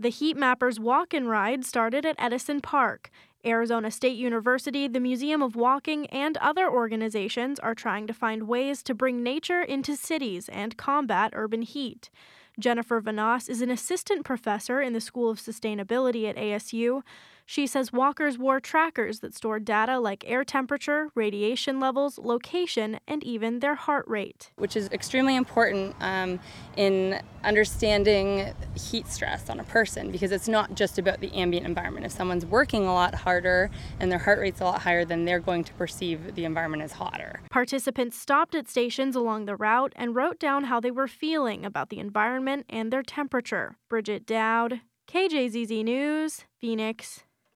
The Heat Mappers Walk and Ride started at Edison Park. Arizona State University, the Museum of Walking, and other organizations are trying to find ways to bring nature into cities and combat urban heat. Jennifer Vanas is an assistant professor in the School of Sustainability at ASU. She says walkers wore trackers that stored data like air temperature, radiation levels, location, and even their heart rate. Which is extremely important in understanding heat stress on a person, because it's not just about the ambient environment. If someone's working a lot harder and their heart rate's a lot higher, then they're going to perceive the environment as hotter. Participants stopped at stations along the route and wrote down how they were feeling about the environment and their temperature. Bridget Dowd, KJZZ News, Phoenix.